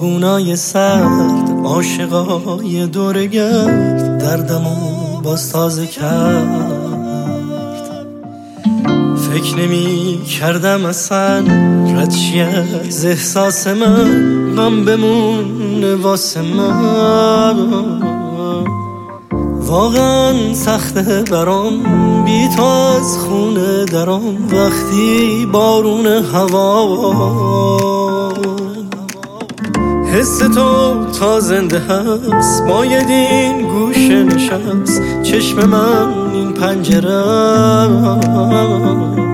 داغونای سرد عاشقای دورگرد دردمو باز تازه کرد. فکر نمی کردم اصلا ردشی از احساس من، غم بمونه واسه من. واقعا سخته برام بی تو از خونه درام، وقتی بارون هوا حس تو تا زنده هست. باید این گوشه نشست، چشم من این پنجره است.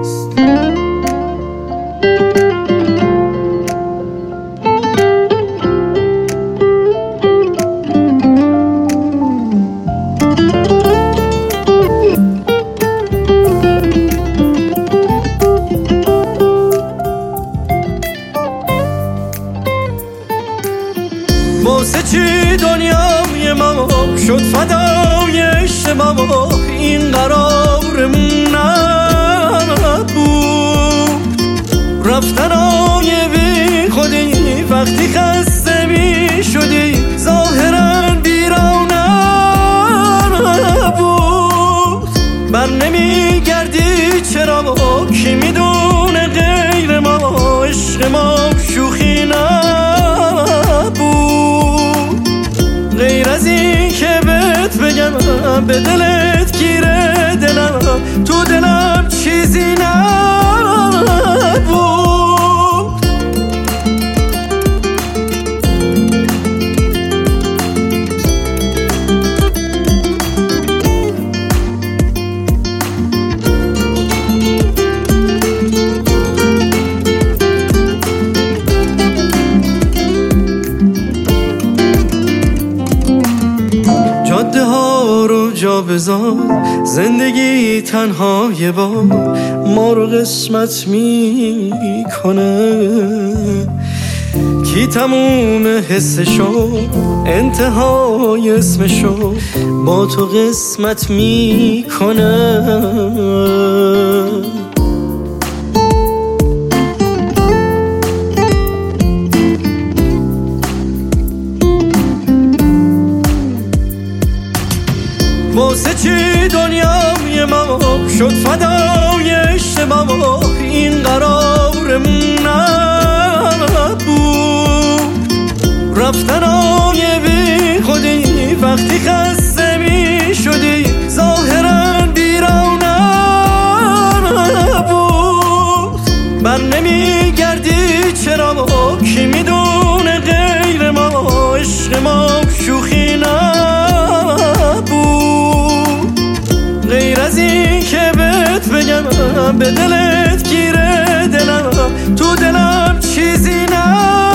واسه چی دنیای ما شد فدای عشق ما، این قرارمون نبود. رفتنای بی خودی وقتی خسته می شدی، ظاهرا بیرون نبود. بر نمی گردی چرا، کی میدونه غیر ما عشق ما شوخی نبود. غیر از این که بهت بگم به دلت گیره دلم، تو دلم چیزی نبود. جاده ها رو جا بذار، زندگی تنها یه بار ما رو قسمت میکنه. کی تموم حسشو انتهای اسمشو با تو قسمت میکنه. واسه چی دنیای ما شد فدای عشق ما، این قرارمون نبود. رفتنای بی خودی وقتی خسته می شدی، ظاهرا بیرون نبود. بر نمی گردی چرا، کی میدونه غیر ما عشق ما شوخی نبود. غیر از این که بهت بگم به دلت گیره دلم، تو دلم چیزی نبود.